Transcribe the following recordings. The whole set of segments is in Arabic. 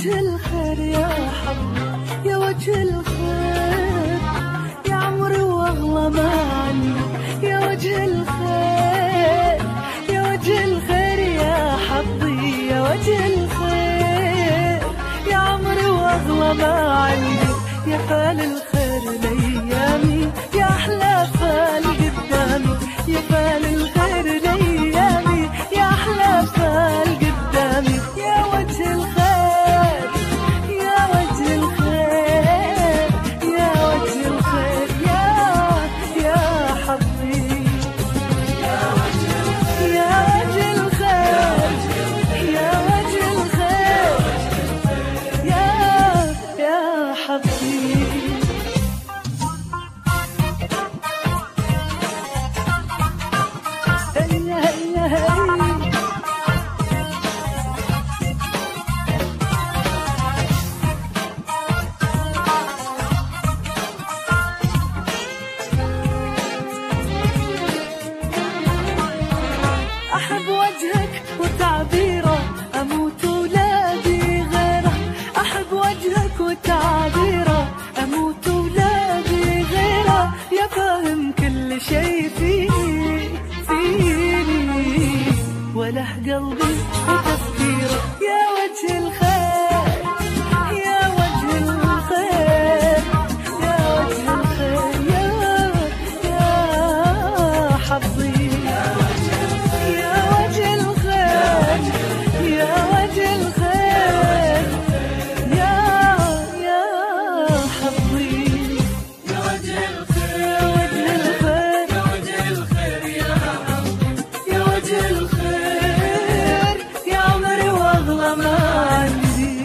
وجه الخير يا حبي يا وجه الخير، يا عمري واغلى ما عندي يا وجه الخير، يا وجه الخير يا حظي يا وجه الخير، يا عمري واغلى ما عندي، يا فال الخير ليامي يا احلى فال قدامي، يا فال الخير ليامي يا احلى فال قدامي، يا وجه الخير يا وجه الخير، يا وجه الخير يا حظي يا وجه الخير، يا وجه الخير يا حظي. أحب وجهك وتعبيره أموت ولاقي غيره، أحب وجهك وتعبيره أموت ولاقي غيره، يا فاهم كل شي فيني وله قلبي وتفكيره، يا وجه الخير يا وجه الخير، يا وجه الخير يا حظي يا وجه الخير، يا وجه الخير يا حظي يا وجه الخير، يا وجه الخير يا حظي يا وجه الخير، يا عمري واغلى ما عندي.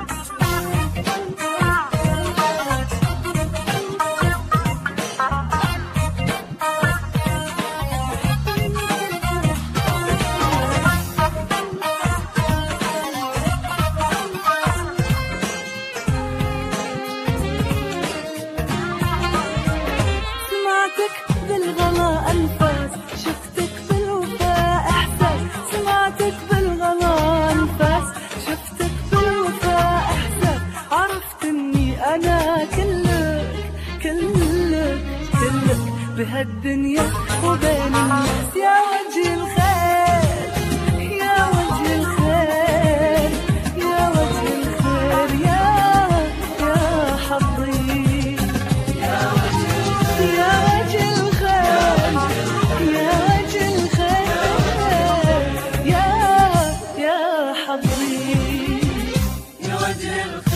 سمعتك بالغلا أنفاس، شفتك بالوفاء إحساس، سمعتك بالغلا أنفاس، شفتك بالوفاء إحساس، عرفت إني أنا كلك كلك كلك بهالدنيا وبين الناس، يا وجه الخير يا وجه الخير، يا وجه الخير يا حظي يا وجه الخير، يا وجه الخير يا حظي يا وجه الخير.